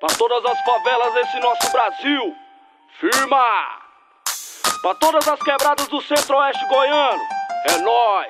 Pra todas as favelas desse nosso Brasil, firma! Pra todas as quebradas do centro-oeste goiano, é nóis!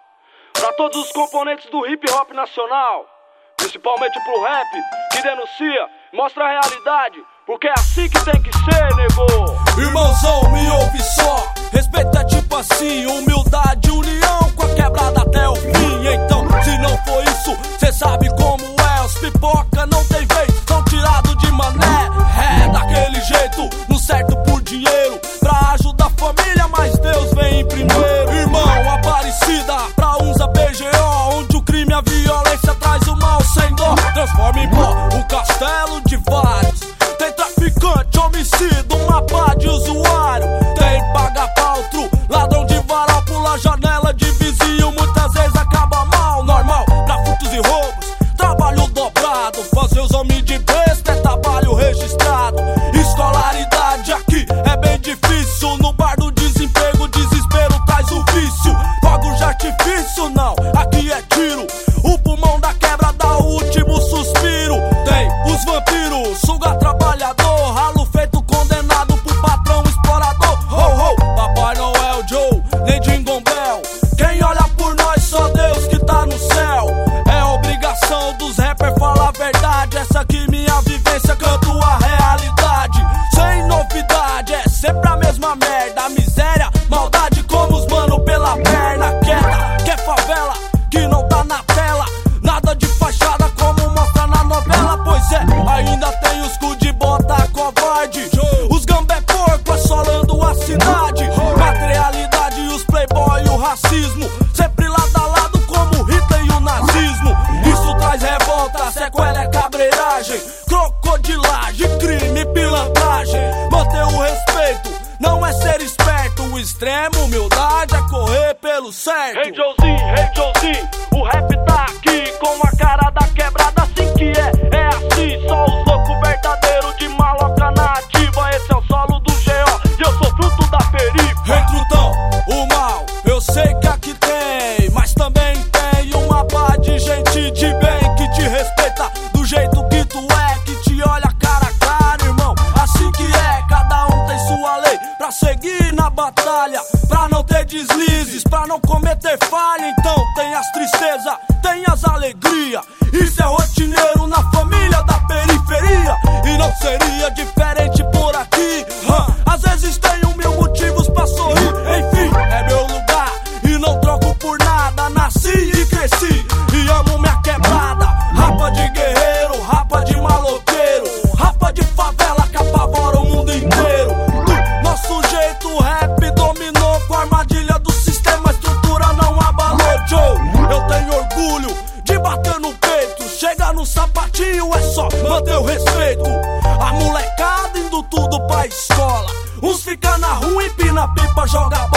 Pra todos os componentes do hip hop nacional, principalmente pro rap, que denuncia, mostra a realidade, porque é assim que tem que ser, nego! Irmãozão, me ouve só, respeito é tipo assim, humildade, união com a quebrada até o fim. Então, se não for isso, cê sabe como é, os pipoca não tem vez, são tirados de mané. É daquele jeito, no certo por dinheiro, pra ajudar a família, mas Deus vem em primeiro. Irmão, Aparecida, pra uns a PGO, onde o crime e a violência traz o mal sem dó. Transforma em pó um castelo de vários, tem traficante, homicida, uma pá de usuário, tem paga-paltro, ladrão de varal, pula janela de vizinho, muitas vezes acaba mal. Normal pra furtos e roubos, trabalho dobrado, fazer os homens de besta é trabalho registrado. Escolaridade aqui é bem difícil, no bar do desemprego, desespero traz o vício. Fogo de artifício não, aqui é tiro, o pulmão da quebra dá o último suspiro. Tem os vampiros, suga trabalhador, ralo feito condenado por patrão explorador. Ho, ho, Papai Noel, Joe, nem Jingle Bell, quem olha por nós só Deus que tá no céu. É obrigação dos rappers falar a verdade, essa aqui minha vivência, canto a realidade. Sem novidade, é sempre a mesma merda, miséria, maldade como os mano pela perna. Quieta, que é favela, que não tá na tela, nada de fachada como mostra na novela. Pois é, ainda tem os cu de bota covarde, os gambé porco assolando a cidade. Materialidade e os playboy e o racismo, sempre lado a lado como Hitler e o nazismo. Isso traz revolta, sequela é cabreiragem, crocodilagem, crime e pilantragem. Manter o respeito não é ser esperto, o extremo, humildade é correr pelo certo. Hey Joezinho, o rap tá aqui com a cara da quebrada, assim que é assim. Só os loucos verdadeiros de maloca na ativa, esse é o solo do GO e eu sou fruto da periferia. Recrutão, o mal, eu sei que aqui tem, mas também tem uma pá de gente de bem que te respeita do jeito que tu é, que te olha cara a cara, irmão. Assim que é, cada um tem sua lei pra seguir na batalha, pra não ter deslizes, pra não cometer falha. Então tem as tristezas, tem as alegrias, isso é rotineiro na família da periferia. E não seria diferente por aqui, às vezes tenho mil motivos pra sorrir. Enfim, é meu lugar e não troco por nada, nasci e cresci e amo minha quebrada. Rapa de guerreiro, rapa de maloqueiro, rapa de favela que apavora o mundo inteiro. Do nosso jeito o rap dominou, com a armadilha do sistema, a estrutura não abalou. Joe, eu tenho orgulho de bater no peito, chega no sapatinho é só manter o respeito. A molecada indo tudo pra escola, uns fica na rua, empina pipa, joga bola.